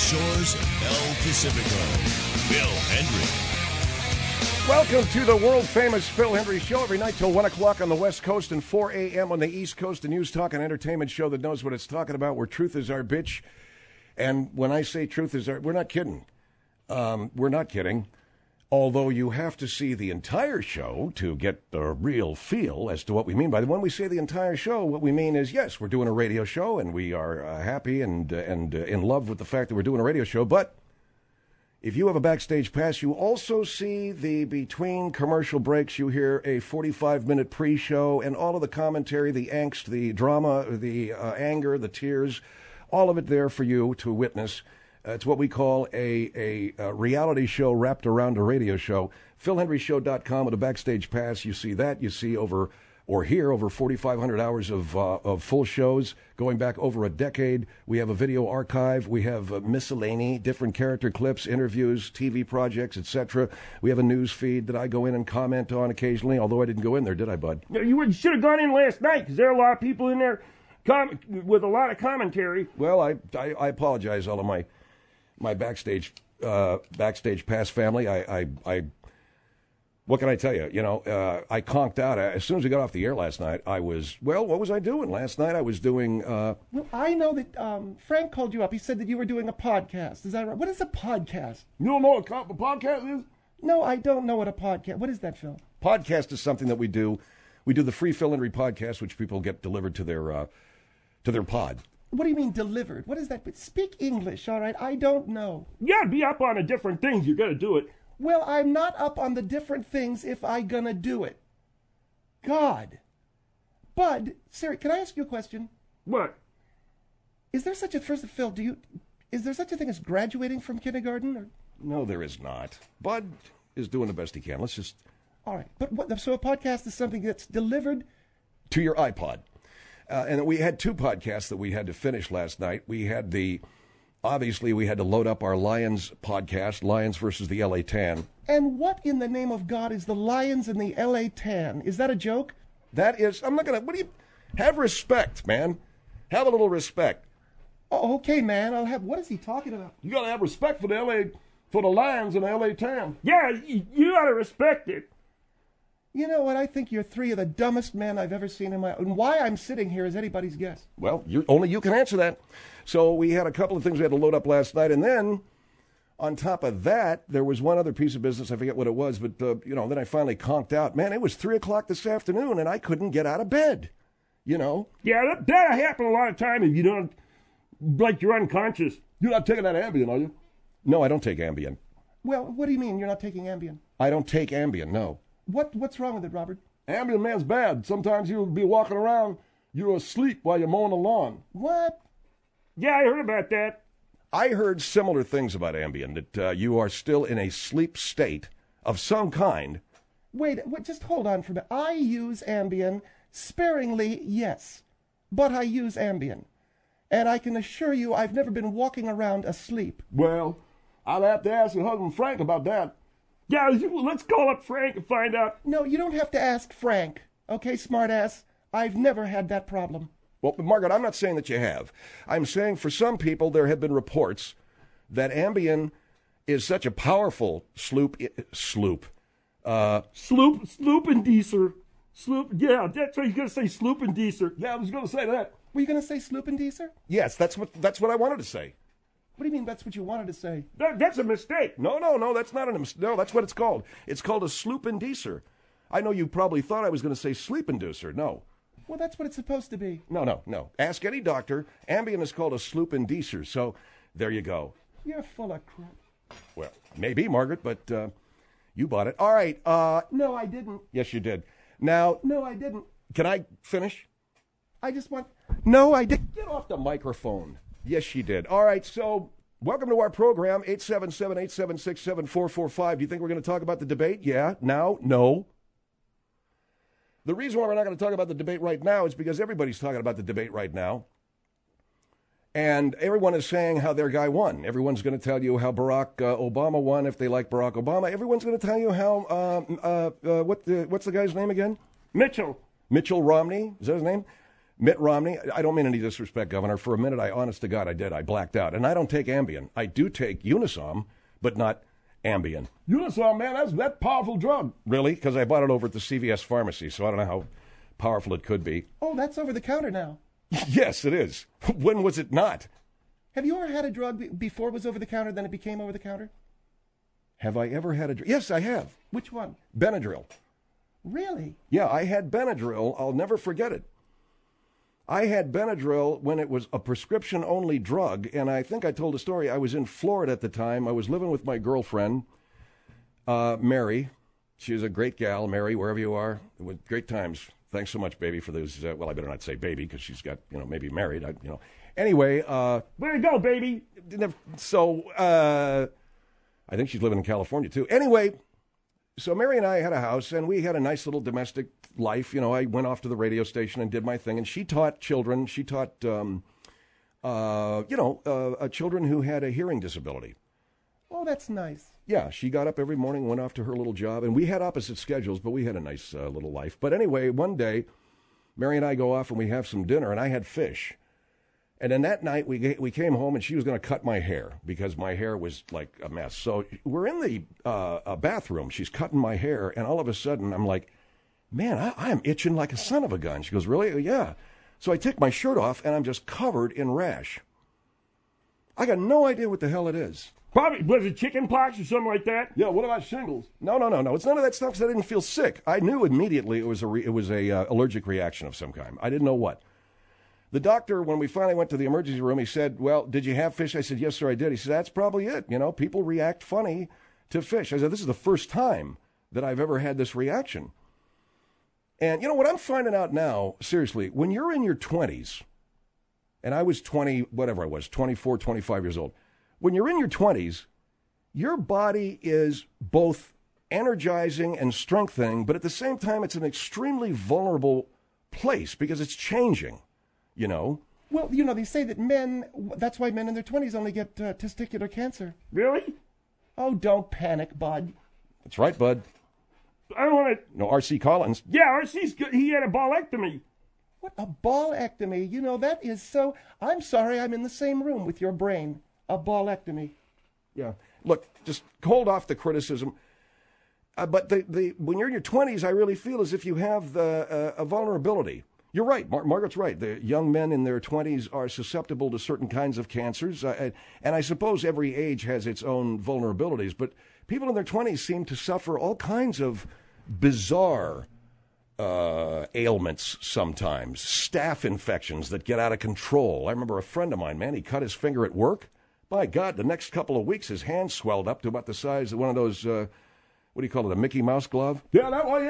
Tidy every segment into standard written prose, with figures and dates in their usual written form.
shores of El Pacifico. Phil Hendrie. Welcome to the world-famous Phil Hendrie Show, every night till 1 o'clock on the West Coast and 4 a.m. on the East Coast, a news, talk, and entertainment show that knows what it's talking about, where truth is our bitch. And when I say truth is our... We're not kidding. We're not kidding. Although you have to see the entire show to get the real feel as to what we mean by it. When we say the entire show, what we mean is, yes, we're doing a radio show, and we are happy and in love with the fact that we're doing a radio show, but... if you have a backstage pass, you also see the between commercial breaks. You hear a 45-minute pre-show and all of the commentary, the angst, the drama, the anger, the tears, all of it there for you to witness. It's what we call a reality show wrapped around a radio show. PhilHendrieShow.com with a backstage pass. You see that. You see over 4,500 hours of full shows going back over a decade. We have a video archive. We have miscellany, different character clips, interviews, TV projects, etc. We have a news feed that I go in and comment on occasionally, although I didn't go in there, did I, bud? You should have gone in last night, because there are a lot of people in there with a lot of commentary. Well, I apologize, all of my backstage pass family. I what can I tell you? I conked out. As soon as we got off the air last night, I was, what was I doing? Last night I was doing... Well, I know that Frank called you up. He said that you were doing a podcast. Is that right? What is a podcast? You don't know what a podcast is? No, I don't know what a podcast... What is that, Phil? Podcast is something that we do. We do the free Phil Hendrie podcast, which people get delivered to their pod. What do you mean delivered? What is that? Speak English, all right? I don't know. Yeah, be up on the different things. You got to do it. Well, I'm not up on the different things if I gonna do it. God. Bud, Siri, can I ask you a question? What? Is there such a Phil, is there such a thing as graduating from kindergarten? Or? No, there is not. Bud is doing the best he can. Let's just... All right, but so a podcast is something that's delivered... to your iPod. And we had two podcasts that we had to finish last night. We had obviously, we had to load up our Lions podcast, Lions versus the L.A. Tan. And what in the name of God is the Lions and the L.A. Tan? Is that a joke? That is, I'm not going to, what do you, have respect, man. Have a little respect. Oh, okay, man, I'll have, what is he talking about? You got to have respect for the Lions and the L.A. Tan. Yeah, you got to respect it. You know what? I think you're three of the dumbest men I've ever seen in my... And why I'm sitting here is anybody's guess. Well, only you can answer that. So we had a couple of things we had to load up last night. And then, on top of that, there was one other piece of business. I forget what it was. But, then I finally conked out. Man, it was 3 o'clock this afternoon, and I couldn't get out of bed. Yeah, that happens a lot of time if you don't... Like you're unconscious. You're not taking that Ambien, are you? No, I don't take Ambien. Well, what do you mean you're not taking Ambien? I don't take Ambien, no. What's wrong with it, Robert? Ambien, man's bad. Sometimes you'll be walking around, you're asleep while you're mowing the lawn. What? Yeah, I heard about that. I heard similar things about Ambien, that you are still in a sleep state of some kind. Wait, just hold on for a minute. I use Ambien sparingly, yes, but I use Ambien. And I can assure you I've never been walking around asleep. Well, I'll have to ask your husband Frank about that. Yeah, let's call up Frank and find out. No, you don't have to ask Frank. Okay, smartass? I've never had that problem. Well, Margaret, I'm not saying that you have. I'm saying for some people there have been reports that Ambien is such a powerful sloop inducer. Sloop, yeah, that's what you're going to say, sloop inducer. Yeah, I was going to say that. Were you going to say sloop inducer? Yes, that's what I wanted to say. What do you mean that's what you wanted to say? That's a mistake. No, that's not a mistake. No, that's what it's called. It's called a sloop inducer. I know you probably thought I was going to say sleep inducer. No. Well, that's what it's supposed to be. No. Ask any doctor. Ambien is called a sloop inducer. So there you go. You're full of crap. Well, maybe, Margaret, but you bought it. All right. No, I didn't. Yes, you did. Now. No, I didn't. Can I finish? I just want... No, I didn't. Get off the microphone. Yes, she did. All right, so welcome to our program, 877-876-7445. Do you think we're going to talk about the debate? Yeah. Now? No. The reason why we're not going to talk about the debate right now is because everybody's talking about the debate right now. And everyone is saying how their guy won. Everyone's going to tell you how Barack Obama won if they like Barack Obama. Everyone's going to tell you how, what's the guy's name again? Mitchell Romney, is that his name? Mitt Romney, I don't mean any disrespect, Governor. For a minute, honest to God, I did. I blacked out. And I don't take Ambien. I do take Unisom, but not Ambien. Unisom, man, that's that powerful drug. Really? Because I bought it over at the CVS pharmacy, so I don't know how powerful it could be. Oh, that's over the counter now. Yes, it is. When was it not? Have you ever had a drug before it was over the counter, then it became over the counter? Have I ever had a drug? Yes, I have. Which one? Benadryl. Really? Yeah, I had Benadryl. I'll never forget it. I had Benadryl when it was a prescription-only drug, and I think I told a story. I was in Florida at the time. I was living with my girlfriend, Mary. She was a great gal, Mary, wherever you are. It was great times. Thanks so much, baby, for those. Well, I better not say baby because she's got, maybe married. Anyway. Way to go, baby. So I think she's living in California, too. Anyway, so Mary and I had a house, and we had a nice little domestic life. I went off to the radio station and did my thing, and she taught children. She taught, children who had a hearing disability. Oh, that's nice. Yeah, she got up every morning, went off to her little job, and we had opposite schedules, but we had a nice little life. But anyway, one day, Mary and I go off and we have some dinner, and I had fish. And then that night, we came home, and she was going to cut my hair because my hair was like a mess. So we're in the bathroom. She's cutting my hair, and all of a sudden, I'm like, man, I'm itching like a son of a gun. She goes, really? Yeah. So I take my shirt off, and I'm just covered in rash. I got no idea what the hell it is. Probably, was it chicken pox or something like that? Yeah, what about shingles? No. It's none of that stuff because I didn't feel sick. I knew immediately it was a allergic reaction of some kind. I didn't know what. The doctor, when we finally went to the emergency room, he said, well, did you have fish? I said, yes, sir, I did. He said, that's probably it. People react funny to fish. I said, this is the first time that I've ever had this reaction. And what I'm finding out now, seriously, when you're in your 20s, and I was 24, 25 years old, when you're in your 20s, your body is both energizing and strengthening, but at the same time, it's an extremely vulnerable place because it's changing, Well, they say that that's why men in their 20s only get testicular cancer. Really? Oh, don't panic, bud. That's right, bud. I don't want to... No, R.C. Collins. Yeah, R.C.'s good. He had a ballectomy. What, a ballectomy? That is so... I'm sorry I'm in the same room with your brain. A ballectomy. Yeah. Look, just hold off the criticism. But when you're in your 20s, I really feel as if you have a vulnerability. You're right. Margaret's right. The young men in their 20s are susceptible to certain kinds of cancers. And I suppose every age has its own vulnerabilities. But people in their 20s seem to suffer all kinds of bizarre ailments sometimes. Staph infections that get out of control. I remember a friend of mine, man, he cut his finger at work. My God, the next couple of weeks, his hand swelled up to about the size of one of those, what do you call it, a Mickey Mouse glove? Yeah,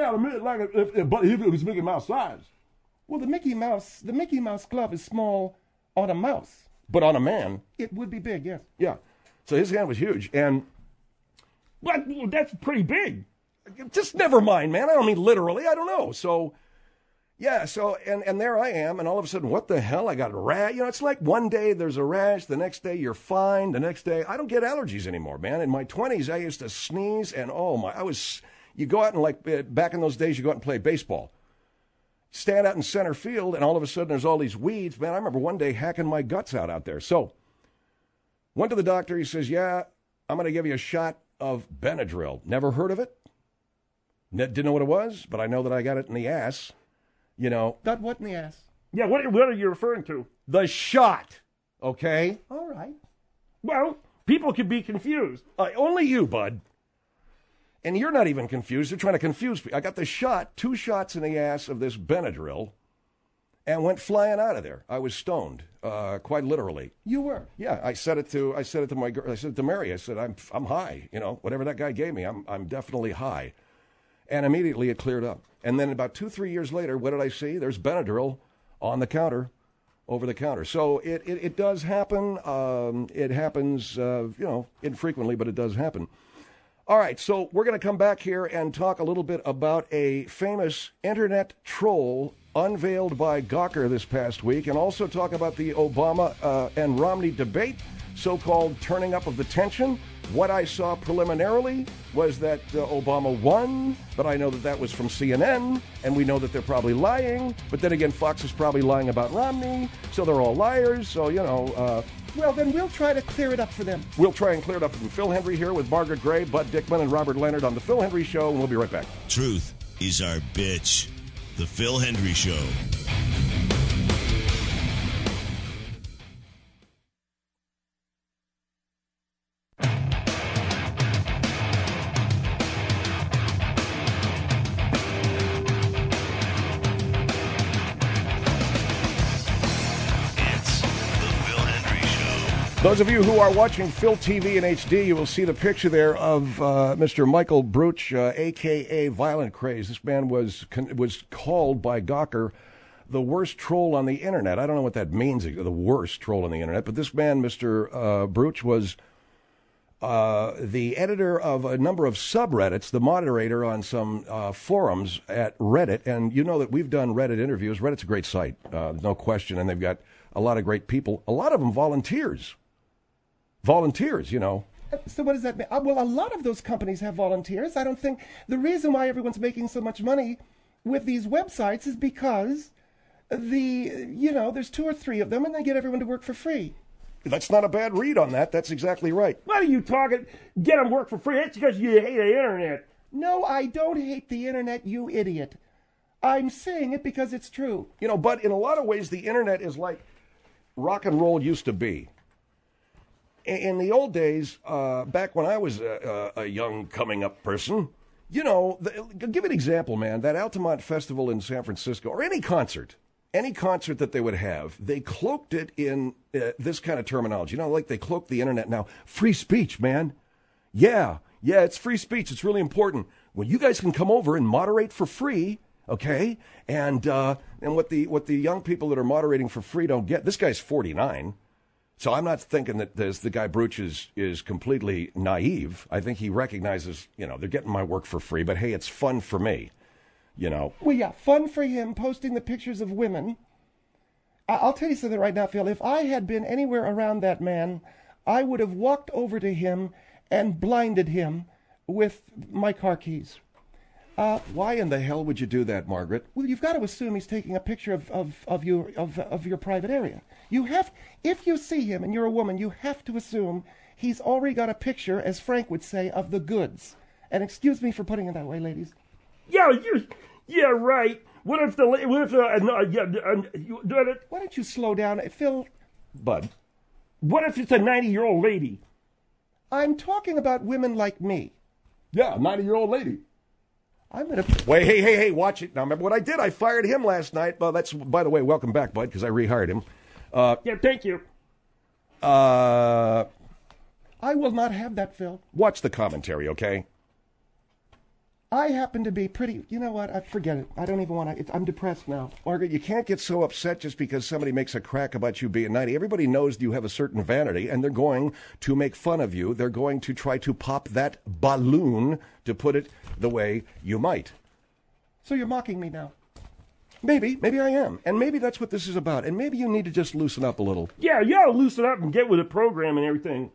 but if it was Mickey Mouse size. Well, the Mickey Mouse glove is small on a mouse. But on a man. It would be big, yes. Yeah. So his hand was huge, and... But that's pretty big. Just never mind, man. I don't mean literally. I don't know. So... Yeah, and there I am, and all of a sudden, what the hell? I got a rash. It's like one day there's a rash, the next day you're fine, the next day, I don't get allergies anymore, man. In my 20s, I used to sneeze, and you go out and back in those days, you go out and play baseball. Stand out in center field, and all of a sudden there's all these weeds. Man, I remember one day hacking my guts out there. So, went to the doctor, he says, yeah, I'm going to give you a shot of Benadryl. Never heard of it? Didn't know what it was, but I know that I got it in the ass. Got what in the ass? Yeah, what are you referring to? The shot, okay? All right. Well, people could be confused. Only you, bud. And you're not even confused. They're trying to confuse me. I got the shot, 2 shots in the ass of this Benadryl, and went flying out of there. I was stoned, quite literally. You were? Yeah, I said it to my girl. I said it to Mary. I said, I'm high. Whatever that guy gave me, I'm definitely high. And immediately it cleared up. And then about 2-3 years later, what did I see? There's Benadryl on the counter, over the counter. So it does happen. It happens, infrequently, but it does happen. All right, so we're going to come back here and talk a little bit about a famous internet troll unveiled by Gawker this past week, and also talk about the Obama and Romney debate, so-called turning up of the tension. What I saw preliminarily was that Obama won, but I know that that was from CNN, and we know that they're probably lying. But then again, Fox is probably lying about Romney, so they're all liars. So, Well, then we'll try to clear it up for them. we'll try and clear it up. From Phil Hendry here with Margaret Gray, Bud Dickman, and Robert Leonard on The Phil Hendry Show, and we'll be right back. Truth is our bitch. The Phil Hendry Show. It's the Phil Hendry Show. Those of you who are watching Phil TV in HD, you will see the picture there of Mr. Michael Bruch, a.k.a. Violent Craze. This man was called by Gawker the worst troll on the Internet. I don't know what that means, the worst troll on the Internet, but this man, Mr. Bruch, was the editor of a number of subreddits, the moderator on some forums at Reddit, and you know that we've done Reddit interviews. Reddit's a great site, no question, and they've got a lot of great people. A lot of them volunteers. Volunteers, you know. So what does that mean? Well, a lot of those companies have volunteers. I don't think the reason why everyone's making so much money with these websites is because there's 2 or 3 of them, and they get everyone to work for free. That's not a bad read on that. That's exactly right. What are you talking? Get them work for free. That's because you hate the internet. No, I don't hate the internet, you idiot. I'm saying it because it's true. You know, but in a lot of ways, the Internet is like rock and roll used to be. In the old days, back when I was a young coming-up person, give an example, man. That Altamont Festival in San Francisco, or any concert that they would have, they cloaked it in this kind of terminology. Like they cloak the Internet now. Free speech, man. Yeah, it's free speech. It's really important. Well, you guys can come over and moderate for free, okay? And what the young people that are moderating for free don't get. This guy's 49. So I'm not thinking that the guy Bruch is completely naive. I think he recognizes, they're getting my work for free, but hey, it's fun for me, Well, yeah, fun for him posting the pictures of women. I'll tell you something right now, Phil. If I had been anywhere around that man, I would have walked over to him and blinded him with my car keys. Why in the hell would you do that, Margaret? Well, you've got to assume he's taking a picture of your private area. If you see him and you're a woman, you have to assume he's already got a picture, as Frank would say, of the goods. And excuse me for putting it that way, ladies. Yeah, right. Why don't you slow down, Phil? Bud. What if it's a 90-year-old lady? I'm talking about women like me. Yeah, a 90-year-old lady. I'm going to... Wait, hey, watch it. Now, remember what I did? I fired him last night. Well, that's, by the way, welcome back, Bud, because I rehired him. Yeah, thank you. I will not have that, Phil. Watch the commentary, okay? I happen to be pretty... You know what? I forget it. I don't even want to... I'm depressed now. Margaret, you can't get so upset just because somebody makes a crack about you being 90. Everybody knows you have a certain vanity, and they're going to make fun of you. They're going to try to pop that balloon, to put it the way you might. So you're mocking me now? Maybe I am. And maybe that's what this is about. And maybe you need to just loosen up a little. Yeah, you ought to loosen up and get with the program and everything.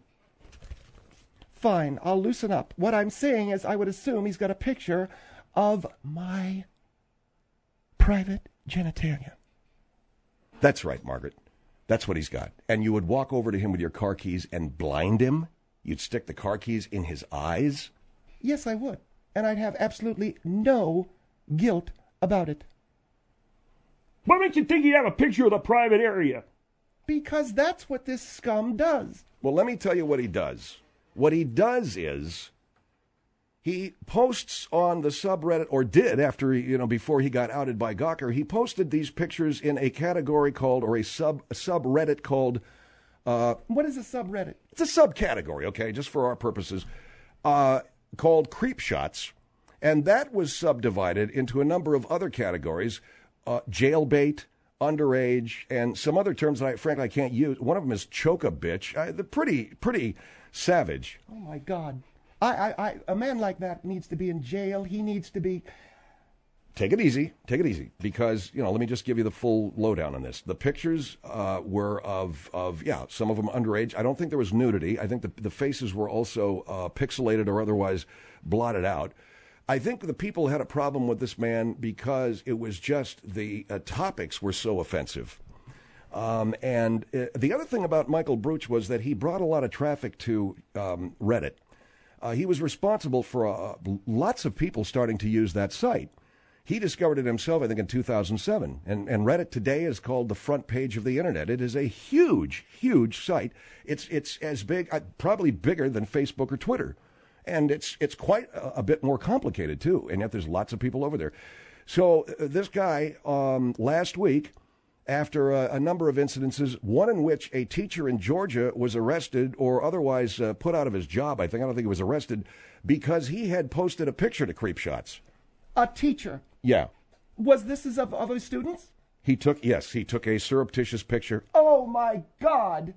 Fine, I'll loosen up. What I'm saying is I would assume he's got a picture of my private genitalia. That's right, Margaret. That's what he's got. And you would walk over to him with your car keys and blind him? You'd stick the car keys in his eyes? Yes, I would. And I'd have absolutely no guilt about it. What makes you think he'd have a picture of the private area? Because that's what this scum does. Well, let me tell you what he does. What he does is he posts on the subreddit, or did after before he got outed by Gawker, he posted these pictures in a category called, or a subreddit called. What is a subreddit? It's a subcategory, okay, just for our purposes, called Creep Shots, and that was subdivided into a number of other categories, jailbait, underage, and some other terms that frankly I can't use. One of them is choke a bitch. They're pretty savage. Oh my God! A man like that needs to be in jail. He needs to be take it easy, because, let me just give you the full lowdown on this. The pictures were of some of them underage. I don't think there was nudity. I think the faces were also pixelated or otherwise blotted out. I think the people had a problem with this man because it was just the topics were so offensive. And the other thing about Michael Bruch was that he brought a lot of traffic to Reddit. He was responsible for lots of people starting to use that site. He discovered it himself, I think, in 2007. And Reddit today is called the front page of the Internet. It is a huge, huge site. It's as big, probably bigger than Facebook or Twitter. And it's quite a bit more complicated, too. And yet there's lots of people over there. So this guy, last week, after a number of incidences, one in which a teacher in Georgia was arrested or otherwise put out of his job, I don't think he was arrested, because he had posted a picture to Creepshots. A teacher? Yeah. Was this of other students? He took a surreptitious picture. Oh, my God.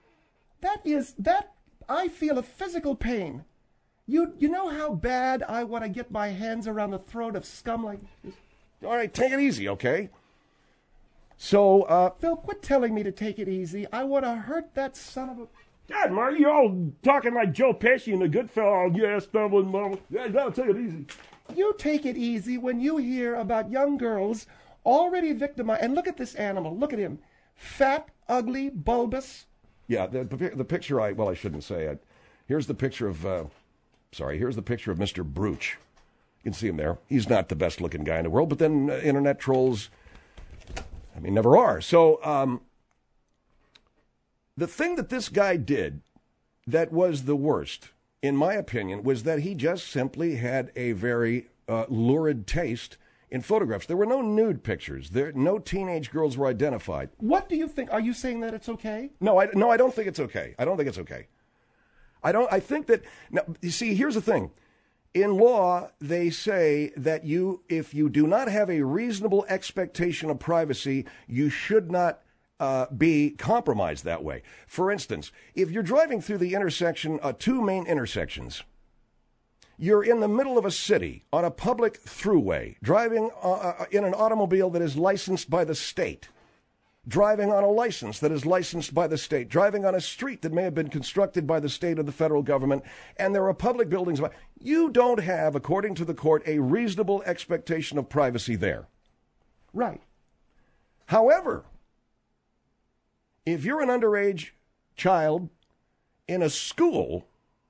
I feel a physical pain. You know how bad I want to get my hands around the throat of scum like this? All right, take it easy, okay? So, Phil, quit telling me to take it easy. I want to hurt that son of a... God, Mark, you're all talking like Joe Pesci and the good fellow. Yeah, stumbling, mama. Yeah, gotta take it easy. You take it easy when you hear about young girls already victimized. And look at this animal. Look at him. Fat, ugly, bulbous. Yeah, the picture I shouldn't say it. Here's the picture of, here's the picture of Mr. Bruch. You can see him there. He's not the best looking guy in the world, but then internet trolls, never are. So, the thing that this guy did that was the worst, in my opinion, was that he just simply had a very lurid taste in photographs. There were no nude pictures. No teenage girls were identified. What do you think? Are you saying that it's okay? No, I don't think it's okay. I think that, now, you see, here's the thing. In law, they say that if you do not have a reasonable expectation of privacy, you should not be compromised that way. For instance, if you're driving through the intersection, two main intersections, you're in the middle of a city on a public thruway, driving in an automobile that is licensed by the state, driving on a license that is licensed by the state, driving on a street that may have been constructed by the state or the federal government, and there are public buildings. You don't have, according to the court, a reasonable expectation of privacy there. Right. However, if you're an underage child in a school,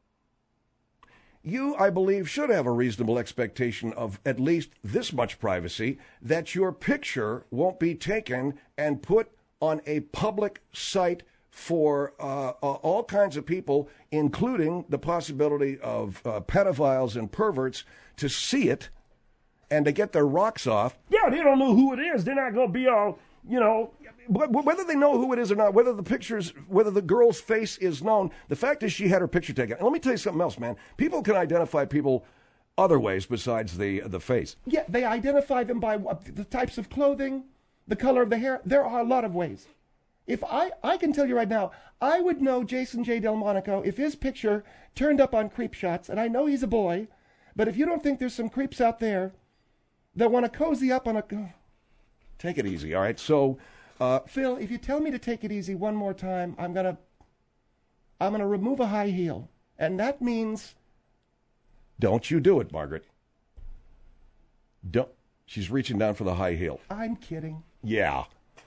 you, I believe, should have a reasonable expectation of at least this much privacy, that your picture won't be taken and put on a public site for all kinds of people, including the possibility of pedophiles and perverts, to see it and to get their rocks off. Yeah, they don't know who it is. They're not going to be all, Whether they know who it is or not, whether the girl's face is known, the fact is she had her picture taken. And let me tell you something else, man. People can identify people other ways besides the face. Yeah, they identify them by the types of clothing, the color of the hair. There are a lot of ways. If I can tell you right now, I would know Jason J. Delmonico if his picture turned up on Creepshots, and I know he's a boy, but if you don't think there's some creeps out there that want to cozy up on a... Take it easy, all right? So... Phil, if you tell me to take it easy one more time, I'm gonna remove a high heel, and that means. Don't you do it, Margaret. Don't. She's reaching down for the high heel. I'm kidding. Yeah.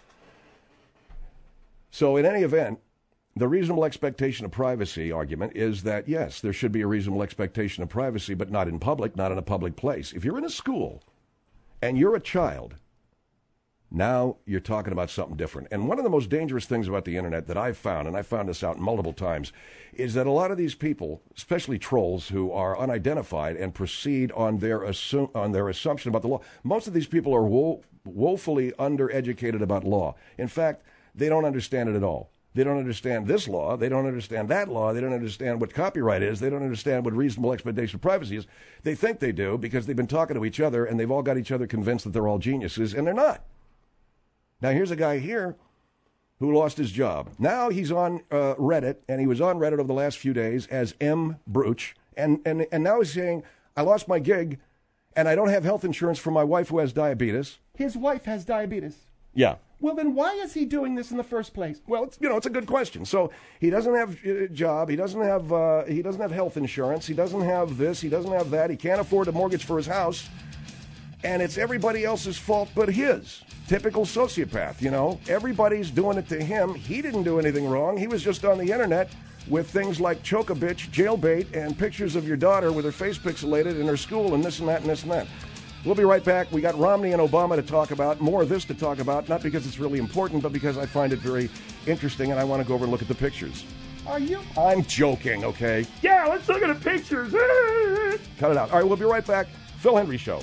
So in any event, the reasonable expectation of privacy argument is that yes, there should be a reasonable expectation of privacy, but not in public, not in a public place. If you're in a school, and you're a child. Now you're talking about something different. And one of the most dangerous things about the internet that I've found, and I found this out multiple times, is that a lot of these people, especially trolls who are unidentified and proceed on their assumption about the law, most of these people are woefully undereducated about law. In fact, they don't understand it at all. They don't understand this law. They don't understand that law. They don't understand what copyright is. They don't understand what reasonable expectation of privacy is. They think they do because they've been talking to each other and they've all got each other convinced that they're all geniuses, and they're not. Now, here's a guy here who lost his job. Now he's on Reddit, and he was on Reddit over the last few days as M. Bruch, and now he's saying, I lost my gig, And I don't have health insurance for my wife who has diabetes. His wife has diabetes. Yeah. Well, then why is he doing this in the first place? Well, it's a good question. So he doesn't have a job. He doesn't have health insurance. He doesn't have this. He doesn't have that. He can't afford a mortgage for his house. And it's everybody else's fault but his. Typical sociopath, Everybody's doing it to him. He didn't do anything wrong. He was just on the internet with things like choke a bitch, jailbait, and pictures of your daughter with her face pixelated in her school and this and that and this and that. We'll be right back. We got Romney and Obama to talk about, more of this to talk about, not because it's really important, but because I find it very interesting and I want to go over and look at the pictures. Are you? I'm joking, okay? Yeah, let's look at the pictures. Cut it out. All right, we'll be right back. Phil Hendrie Show.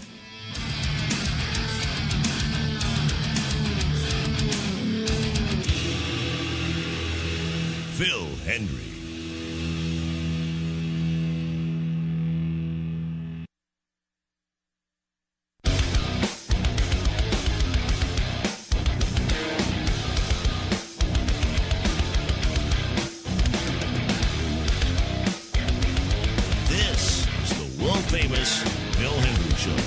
Phil Hendrie. This is the world-famous Phil Hendrie Show.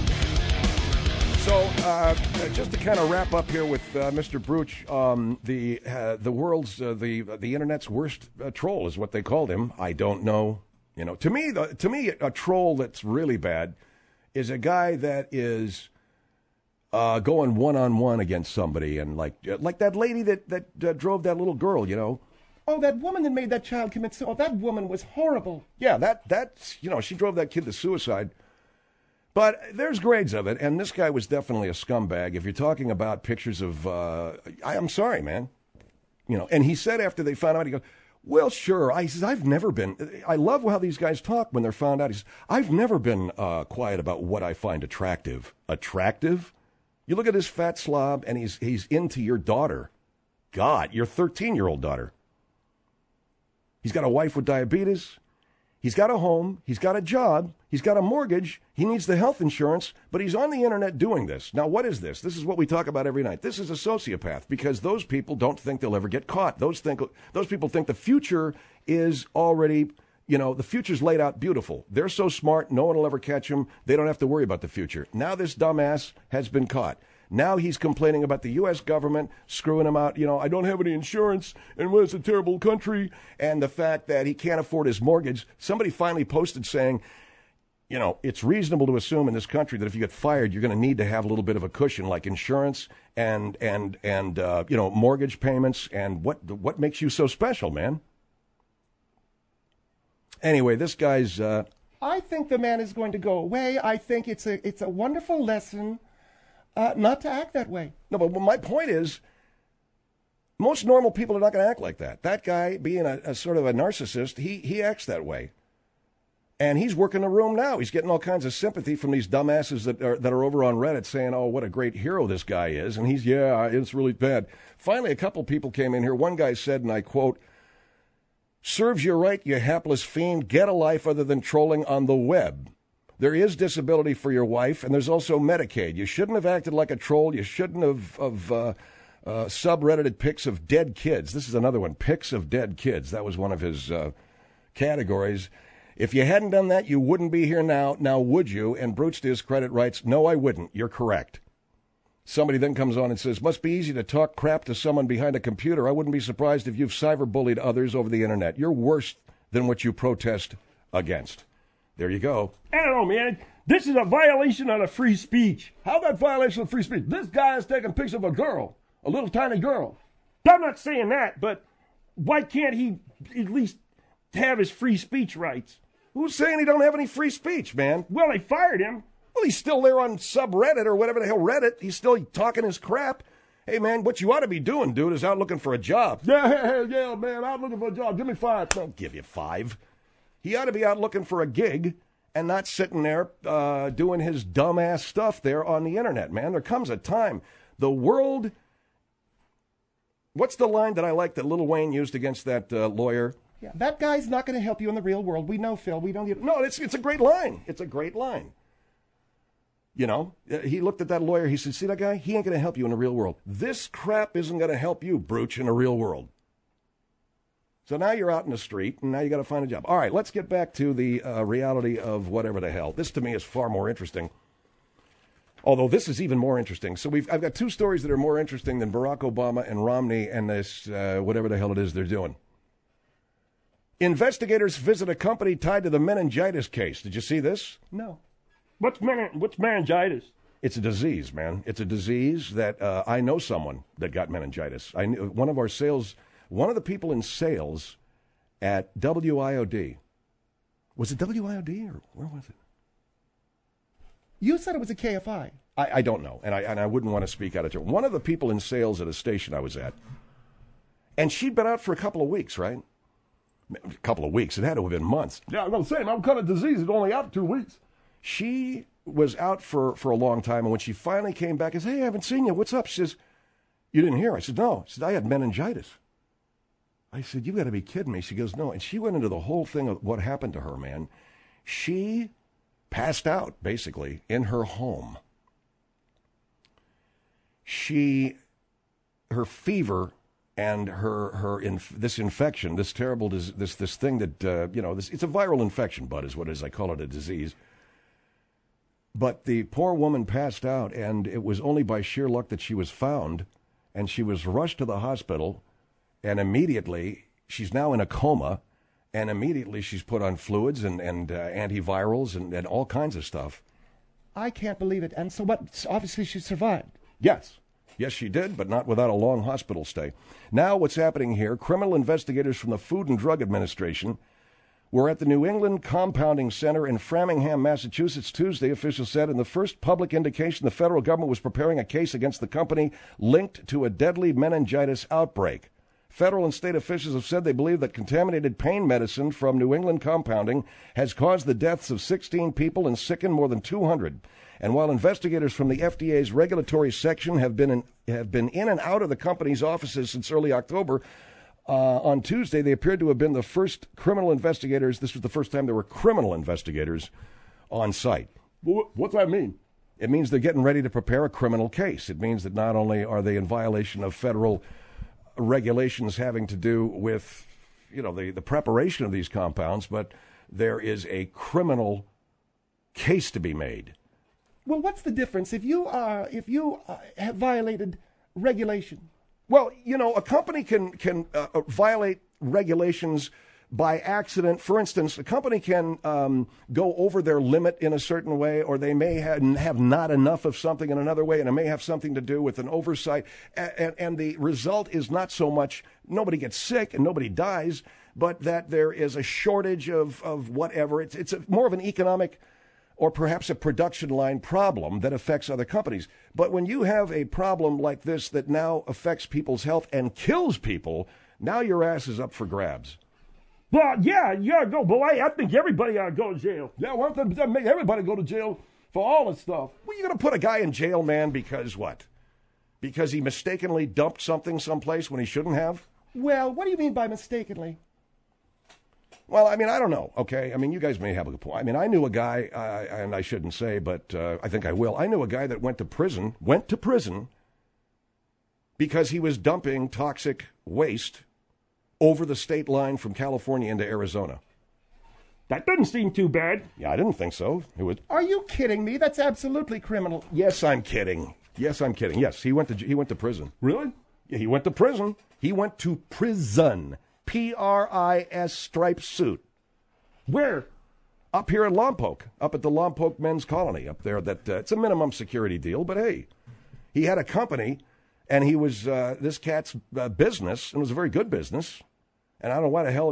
So, just to kind of wrap up here with Mr. Brooch, the world's the internet's worst troll is what they called him. I don't know, To me, a troll that's really bad is a guy that is going one-on-one against somebody, and like that lady that drove that little girl, Oh, that woman that made that child commit suicide. Oh, that woman was horrible. Yeah, that's she drove that kid to suicide. But there's grades of it, and this guy was definitely a scumbag. If you're talking about pictures of, I'm sorry, man. And he said after they found out, he goes, well, sure. He says, I've never been, I love how these guys talk when they're found out. He says, I've never been quiet about what I find attractive. Attractive? You look at this fat slob, and he's into your daughter. God, your 13-year-old daughter. He's got a wife with diabetes. He's got a home, he's got a job, he's got a mortgage, he needs the health insurance, but he's on the internet doing this. Now, what is this? This is what we talk about every night. This is a sociopath, because those people don't think they'll ever get caught. Those people think the future is already, the future's laid out beautiful. They're so smart, no one will ever catch them. They don't have to worry about the future. Now this dumbass has been caught. Now he's complaining about the U.S. government screwing him out. I don't have any insurance, and it's a terrible country. And the fact that he can't afford his mortgage. Somebody finally posted saying, it's reasonable to assume in this country that if you get fired, you're going to need to have a little bit of a cushion, like insurance and mortgage payments. And what makes you so special, man? Anyway, this guy's. I think the man is going to go away. I think it's a wonderful lesson. Not to act that way. No, but my point is, most normal people are not going to act like that. That guy, being a sort of a narcissist, he acts that way. And he's working the room now. He's getting all kinds of sympathy from these dumbasses that are over on Reddit saying, oh, what a great hero this guy is. And it's really bad. Finally, a couple people came in here. One guy said, and I quote, serves you right, you hapless fiend. Get a life other than trolling on the web. There is disability for your wife, and there's also Medicaid. You shouldn't have acted like a troll. You shouldn't have subreddited pics of dead kids. This is another one, pics of dead kids. That was one of his categories. If you hadn't done that, you wouldn't be here now. Now, would you? And Brooch, to his credit, writes, no, I wouldn't. You're correct. Somebody then comes on and says, must be easy to talk crap to someone behind a computer. I wouldn't be surprised if you've cyberbullied others over the internet. You're worse than what you protest against. There you go. I don't know, man. This is a violation of the free speech. How about violation of free speech? This guy is taking pictures of a girl, a little tiny girl. I'm not saying that, but why can't he at least have his free speech rights? Who's saying he don't have any free speech, man? Well, they fired him. Well, he's still there on subreddit or whatever the hell Reddit. He's still talking his crap. Hey, man, what you ought to be doing, dude, is out looking for a job. Yeah, man, I'm looking for a job. Give me 5. Don't give you 5. He ought to be out looking for a gig and not sitting there doing his dumbass stuff there on the internet, man. There comes a time. The world... What's the line that I like that Lil Wayne used against that lawyer? Yeah, that guy's not going to help you in the real world. We know, Phil. We don't need... No, it's a great line. It's a great line. He looked at that lawyer. He said, see that guy? He ain't going to help you in the real world. This crap isn't going to help you, Brooch, in the real world. So now you're out in the street, and now you got to find a job. All right, let's get back to the reality of whatever the hell. This, to me, is far more interesting. Although this is even more interesting. So I've got two stories that are more interesting than Barack Obama and Romney and this whatever the hell it is they're doing. Investigators visit a company tied to the meningitis case. Did you see this? No. What's meningitis? It's a disease, man. It's a disease that I know someone that got meningitis. I knew one of the people in sales at WIOD. Was it WIOD or where was it? You said it was a KFI. I don't know, and I wouldn't want to speak out of turn. One of the people in sales at a station I was at, and she'd been out for a couple of weeks, right? A couple of weeks. It had to have been months. Yeah, I'm saying, what kind of disease is only out 2 weeks? She was out for a long time, and when she finally came back, I said, hey, I haven't seen you. What's up? She says, you didn't hear? I said, no. She said, I had meningitis. I said, you got to be kidding me. She goes, no. And she went into the whole thing of what happened to her, man. She passed out, basically, in her home. Her fever and this infection, this terrible, this thing that, it's a viral infection, Bud, is what it is. I call it a disease. But the poor woman passed out, and it was only by sheer luck that she was found, and she was rushed to the hospital, and immediately she's now in a coma, and immediately she's put on fluids and antivirals and all kinds of stuff. I can't believe it. And so what? Obviously she survived. Yes. Yes, she did, but not without a long hospital stay. Now what's happening here, criminal investigators from the Food and Drug Administration were at the New England Compounding Center in Framingham, Massachusetts, Tuesday, officials said, in the first public indication the federal government was preparing a case against the company linked to a deadly meningitis outbreak. Federal and state officials have said they believe that contaminated pain medicine from New England Compounding has caused the deaths of 16 people and sickened more than 200. And while investigators from the FDA's regulatory section have been in and out of the company's offices since early October, on Tuesday they appeared to have been the first criminal investigators. This was the first time there were criminal investigators on site. What's that mean? It means they're getting ready to prepare a criminal case. It means that not only are they in violation of federal regulations having to do with, the preparation of these compounds, but there is a criminal case to be made. Well, what's the difference if you have violated regulation? Well, a company can violate regulations by accident. For instance, a company can go over their limit in a certain way, or they may have not enough of something in another way, and it may have something to do with an oversight. And the result is not so much nobody gets sick and nobody dies, but that there is a shortage of whatever. It's more of an economic or perhaps a production line problem that affects other companies. But when you have a problem like this that now affects people's health and kills people, now your ass is up for grabs. Well, yeah, you gotta go. But I think everybody ought to go to jail. Yeah, why don't they make everybody go to jail for all this stuff? Well, you're going to put a guy in jail, man, because what? Because he mistakenly dumped something someplace when he shouldn't have? Well, what do you mean by mistakenly? Well, I mean, I don't know, okay? I mean, you guys may have a good point. I mean, I knew a guy, and I shouldn't say, but I think I will. I knew a guy that went to prison because he was dumping toxic waste over the state line from California into Arizona. That doesn't seem too bad. Yeah, I didn't think so. Are you kidding me? That's absolutely criminal. Yes, I'm kidding. Yes, he went to prison. Really? Yeah, he went to prison. He went to prison. PRIS striped suit. Where? Up here in Lompoc, up at the Lompoc Men's Colony up there. That it's a minimum security deal, but hey, he had a company, and he was this cat's business, and it was a very good business. And I don't know why the hell,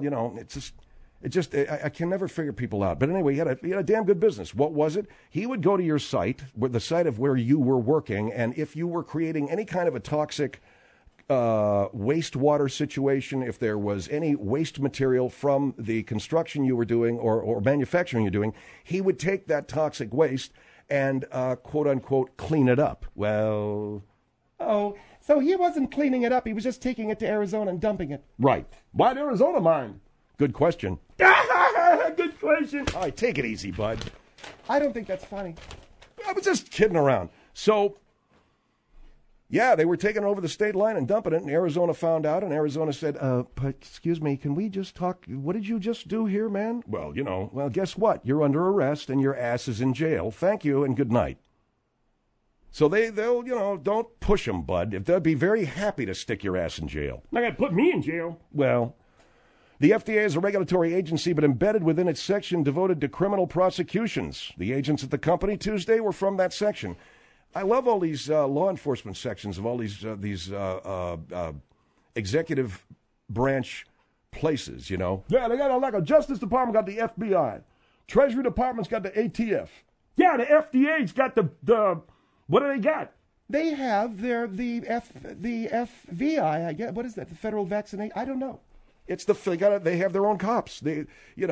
I can never figure people out. But anyway, he had a damn good business. What was it? He would go to your site, the site of where you were working, and if you were creating any kind of a toxic wastewater situation, if there was any waste material from the construction you were doing or manufacturing you're doing, he would take that toxic waste and, quote unquote, clean it up. Well... Oh, so he wasn't cleaning it up. He was just taking it to Arizona and dumping it. Right. Why'd Arizona mind? Good question. Good question. All right, take it easy, bud. I don't think that's funny. I was just kidding around. So... Yeah, they were taking it over the state line and dumping it, and Arizona found out, and Arizona said, excuse me, can we just talk? What did you just do here, man? Well, guess what? You're under arrest, and your ass is in jail. Thank you, and good night. So they'll, don't push them, bud. They'll be very happy to stick your ass in jail. Not going to put me in jail. Well, the FDA is a regulatory agency, but embedded within its section devoted to criminal prosecutions. The agents at the company Tuesday were from that section. I love all these law enforcement sections of all these executive branch places, Yeah, they got like a Justice Department got the FBI. Treasury Department's got the ATF. Yeah, the FDA's got the what do they got? They have the FVI, I guess. What is that? The Federal Vaccination? I don't know. It's they have their own cops. What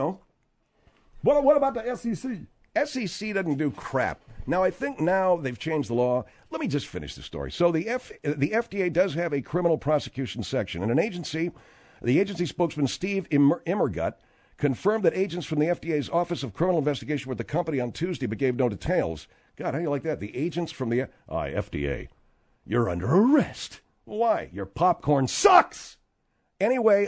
about the SEC? SEC doesn't do crap. Now, I think now they've changed the law. Let me just finish the story. So the FDA does have a criminal prosecution section, and the agency spokesman Steve Immergut confirmed that agents from the FDA's Office of Criminal Investigation were at the company on Tuesday but gave no details. God, how do you like that? The agents from the FDA. You're under arrest. Why? Your popcorn sucks! Anyway,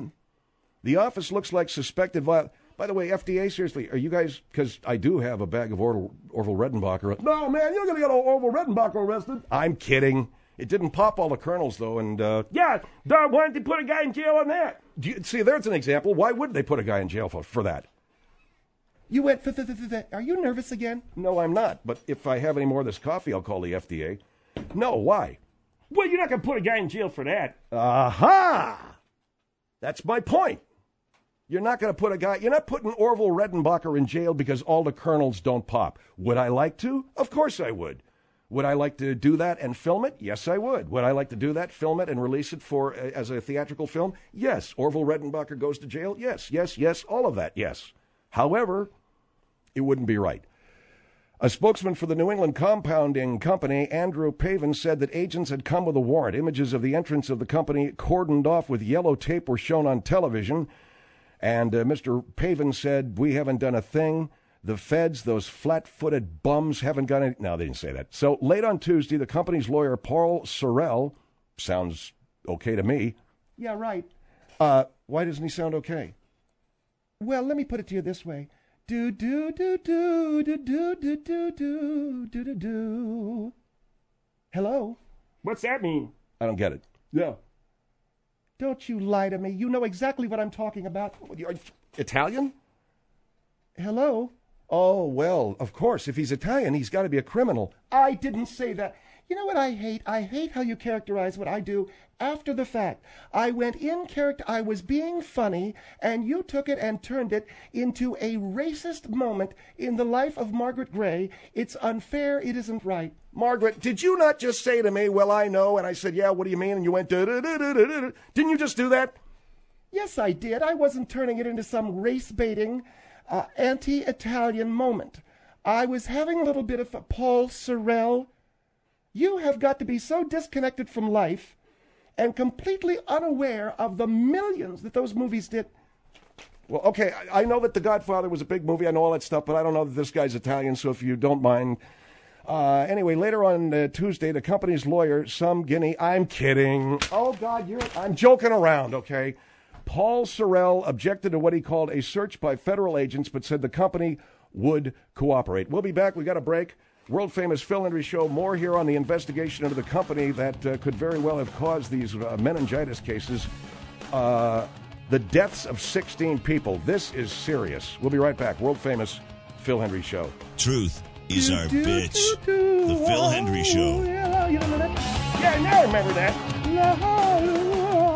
the office looks like suspected violation. By the way, FDA, seriously, are you guys, because I do have a bag of Orville Redenbacher. No, man, you're going to get Orville Redenbacher arrested. I'm kidding. It didn't pop all the kernels, though, and... Yeah, why didn't they put a guy in jail on that? See, there's an example. Why would they put a guy in jail for that? You went for Are you nervous again? No, I'm not. But if I have any more of this coffee, I'll call the FDA. No, why? Well, you're not going to put a guy in jail for that. Aha! That's my point. You're not putting Orville Redenbacher in jail because all the kernels don't pop. Would I like to? Of course I would. Would I like to do that and film it? Yes, I would. Would I like to do that, film it, and release it as a theatrical film? Yes. Orville Redenbacher goes to jail? Yes, yes, yes, all of that, yes. However, it wouldn't be right. A spokesman for the New England Compounding Company, Andrew Pavin, said that agents had come with a warrant. Images of the entrance of the company cordoned off with yellow tape were shown on television. And Mr. Pavin said, we haven't done a thing. The feds, those flat-footed bums, haven't got any. No, they didn't say that. So late on Tuesday, the company's lawyer, Paul Sorrell, sounds okay to me. Yeah, right. Why doesn't he sound okay? Well, let me put it to you this way. Do do do do do do do do do do do do. Hello? What's that mean? I don't get it. Yeah. Don't you lie to me. You know exactly what I'm talking about. You're Italian? Hello? Oh, well, of course. If he's Italian, he's got to be a criminal. I didn't say that. You know what I hate? I hate how you characterize what I do after the fact. I went in character. I was being funny, and you took it and turned it into a racist moment in the life of Margaret Gray. It's unfair. It isn't right. Margaret, did you not just say to me, well, I know, and I said, yeah, what do you mean? And you went, da-da-da-da-da-da. Didn't you just do that? Yes, I did. I wasn't turning it into some race-baiting, anti-Italian moment. I was having a little bit of a Paul Sorrell. You have got to be so disconnected from life and completely unaware of the millions that those movies did. Well, okay, I know that The Godfather was a big movie. I know all that stuff, but I don't know that this guy's Italian, so if you don't mind. Anyway, later on Tuesday, the company's lawyer, Sam Guinea, I'm kidding. Oh, God, I'm joking around, okay? Paul Sorrell objected to what he called a search by federal agents, but said the company would cooperate. We'll be back. We got a break. World-famous Phil Hendrie Show. More here on the investigation into the company that could very well have caused these meningitis cases. The deaths of 16 people. This is serious. We'll be right back. World-famous Phil Hendrie Show. Truth is our bitch. The Phil Hendrie Show. Yeah, you remember that? Yeah, now I remember that.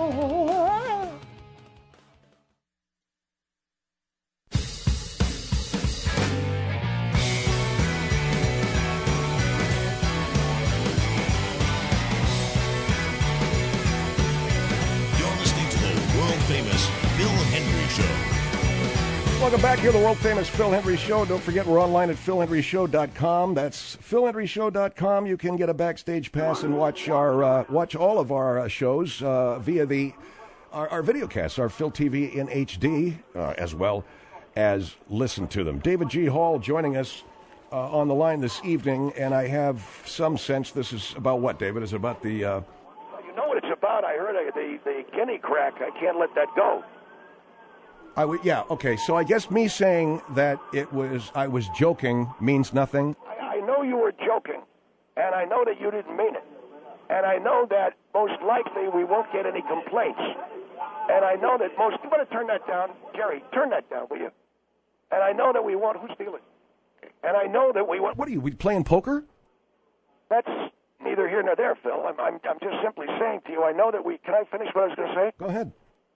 Welcome back here to the world-famous Phil Hendrie Show. Don't forget, we're online at philhendrieshow.com. That's philhendrieshow.com. You can get a backstage pass and watch all of our shows via our videocasts, our Phil TV in HD, as well as listen to them. David G. Hall joining us. on the line this evening, and I have some sense this is about what, David? Is it about the... You know what it's about? I heard the guinea crack. I can't let that go. Yeah, okay, so I guess me saying that I was joking means nothing. I know you were joking, and I know that you didn't mean it. And I know that most likely we won't get any complaints. And I know that most... You better turn that down. Jerry, turn that down, will you? And I know that we won't... Who's stealing? And I know that we won't... What are you, we playing poker? That's neither here nor there, Phil. I'm just simply saying to you, I know that we... Can I finish what I was going to say? Go ahead.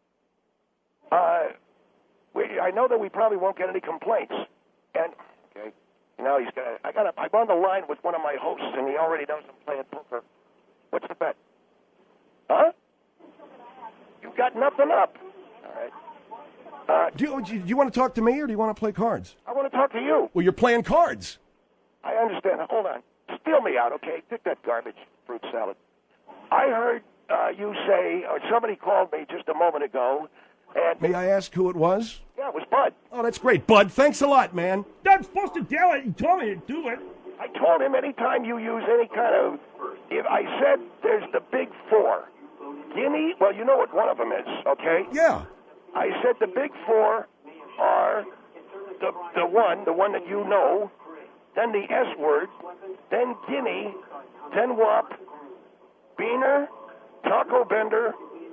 I know that we probably won't get any complaints. And... Okay. Now he's got... I'm on the line with one of my hosts, and he already knows I'm playing poker. What's the bet? Huh? You've got nothing up. All right. Do you want to talk to me, or do you want to play cards? I want to talk to you. Well, you're playing cards. I understand. Hold on. Steal me out, okay? Pick that garbage fruit salad. I heard you say, or somebody called me just a moment ago, and... May I ask who it was? Yeah, it was Bud. Oh, that's great. Bud, thanks a lot, man. I'm supposed to tell it. You told me to do it. I told him anytime you use any kind of... If I said there's the big four. Guinea, well, you know what one of them is, okay? Yeah. I said the big four are the one that you know, then the S word, then Guinea, then WAP, Beaner, Taco Bender,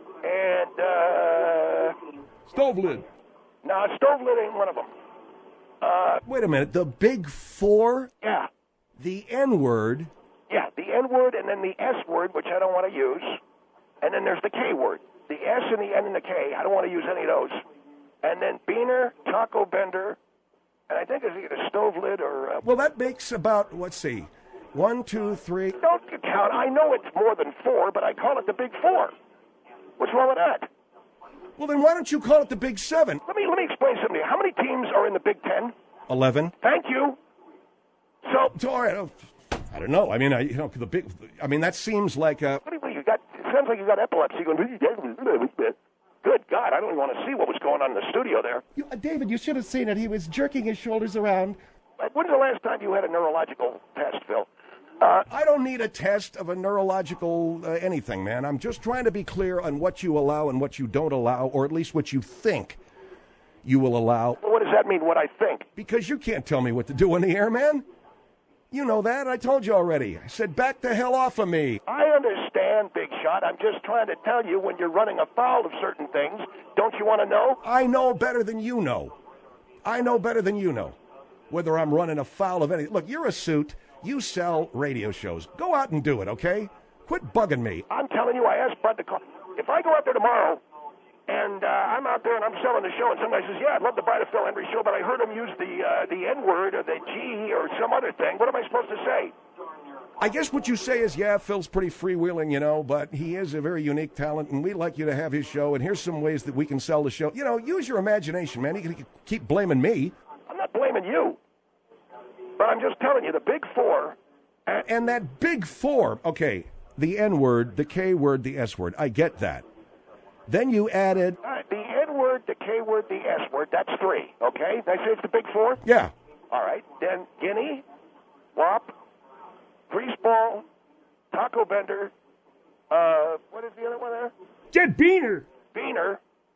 and, Stove lid. No, stove lid ain't one of them. Wait a minute. The big four? Yeah. The N word? Yeah, the N word and then the S word, which I don't want to use. And then there's the K word. The S and the N and the K. I don't want to use any of those. And then Beaner, Taco Bender, and I think it's either stove lid or... Well, that makes about, let's see, 1, 2, 3... Don't you count. I know it's more than four, but I call it the big four. What's wrong with that? Well, then why don't you call it the Big Seven? Let me explain something to you. How many teams are in the Big Ten? 11. Thank you. So all right. I don't know. I mean, the big... I mean, that seems like a... What do you got? It sounds like you got epilepsy going... Good God, I don't even want to see what was going on in the studio there. David, you should have seen it. He was jerking his shoulders around. When's the last time you had a neurological test, Phil? I don't need a test of a neurological anything, man. I'm just trying to be clear on what you allow and what you don't allow, or at least what you think you will allow. Well, what does that mean, what I think? Because you can't tell me what to do on the air, man. You know that. I told you already. I said, back the hell off of me. I understand, Big Shot. I'm just trying to tell you when you're running afoul of certain things. Don't you want to know? I know better than you know. I know better than you know whether I'm running afoul of anything. Look, you're a suit. You sell radio shows. Go out and do it, okay? Quit bugging me. I'm telling you, I asked Bud to call. If I go out there tomorrow and I'm out there and I'm selling the show and some guy says, yeah, I'd love to buy the Phil Hendrie Show, but I heard him use the N-word or the G or some other thing, what am I supposed to say? I guess what you say is, yeah, Phil's pretty freewheeling, but he is a very unique talent, and we'd like you to have his show, and here's some ways that we can sell the show. Use your imagination, man. You can keep blaming me. I'm not blaming you, but I'm just telling you, the big four. And that big four, okay, the N-word, the K-word, the S-word, I get that. Then you added... the N-word, the K-word, the S-word, that's three, okay? Did I say it's the big four? Yeah. All right, then Guinea, WAP, Greaseball, Taco Bender, what is the other one there? Jet Beaner. Beaner,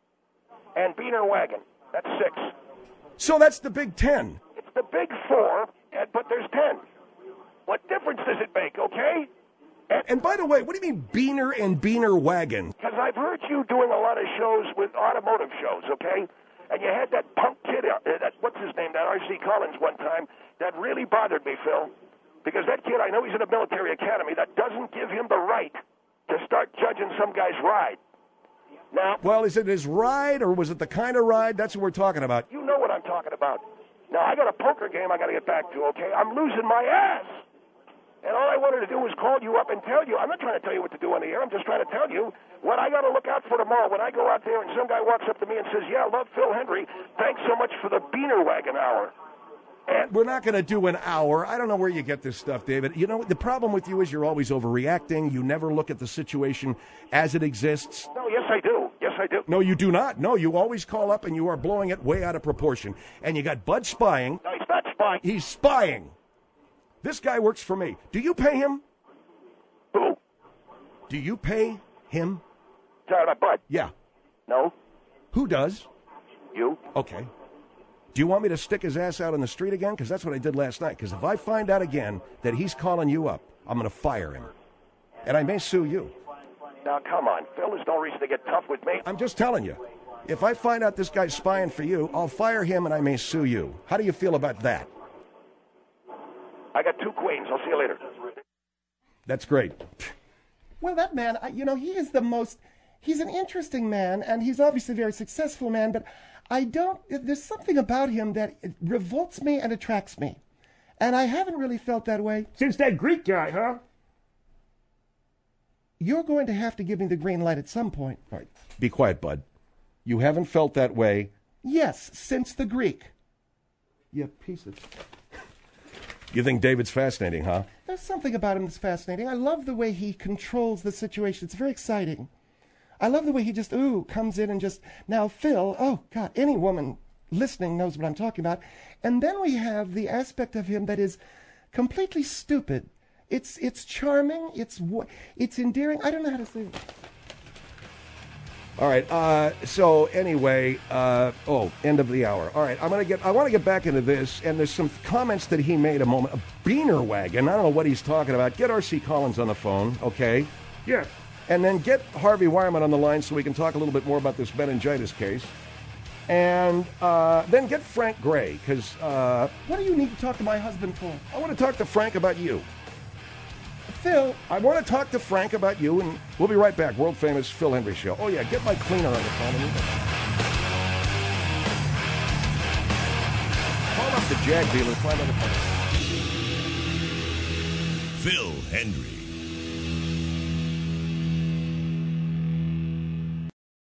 and Beaner Wagon. That's 6. So that's the Big 10. It's the big four, but there's 10. What difference does it make, okay? And by the way, what do you mean Beaner and Beaner Wagon? Because I've heard you doing a lot of shows with automotive shows, okay? And you had that punk kid, what's his name, that R.C. Collins one time, that really bothered me, Phil. Because that kid, I know he's in a military academy, that doesn't give him the right to start judging some guy's ride. Now, well, is it his ride, or was it the kind of ride? That's what we're talking about. You know what I'm talking about. Now, I got a poker game I got to get back to, okay? I'm losing my ass. And all I wanted to do was call you up and tell you. I'm not trying to tell you what to do on the air. I'm just trying to tell you what I got to look out for tomorrow. When I go out there and some guy walks up to me and says, yeah, I love Phil Hendrie. Thanks so much for the Beaner Wagon hour. And we're not going to do an hour. I don't know where you get this stuff, David. The problem with you is you're always overreacting. You never look at the situation as it exists. No, yes, I do. Yes, I do. No, you do not. No, you always call up and you are blowing it way out of proportion. And you got Bud spying. No, he's not spying. He's spying. This guy works for me. Do you pay him? Who? Do you pay him? Sorry, my butt. Yeah. No? Who does? You? Okay. Do you want me to stick his ass out on the street again? Because that's what I did last night. Because if I find out again that he's calling you up, I'm going to fire him. And I may sue you. Now, come on, Phil. There's no reason to get tough with me. I'm just telling you. If I find out this guy's spying for you, I'll fire him and I may sue you. How do you feel about that? I got 2 queens. I'll see you later. That's great. Well, that man, he is he's an interesting man, and he's obviously a very successful man, but there's something about him that revolts me and attracts me. And I haven't really felt that way. Since that Greek guy, huh? You're going to have to give me the green light at some point. All right, be quiet, bud. You haven't felt that way? Yes, since the Greek. You piece of... You think David's fascinating, huh? There's something about him that's fascinating. I love the way he controls the situation. It's very exciting. I love the way he just, comes in and just... Now, Phil, oh, God, any woman listening knows what I'm talking about. And then we have the aspect of him that is completely stupid. It's charming. It's endearing. I don't know how to say it. All right. So anyway, end of the hour. All right. I want to get back into this, and there's some comments that he made a moment. A beaner wagon. I don't know what he's talking about. Get R.C. Collins on the phone, okay? Yeah. And then get Harvey Wireman on the line so we can talk a little bit more about this meningitis case. And then get Frank Gray, because... what do you need to talk to my husband for? I want to talk to Frank about you. Phil, I want to talk to Frank about you, and we'll be right back. World famous Phil Hendrie Show. Oh, yeah, get my cleaner on the phone. Call up the Jag dealer. Find out if Phil Hendrie.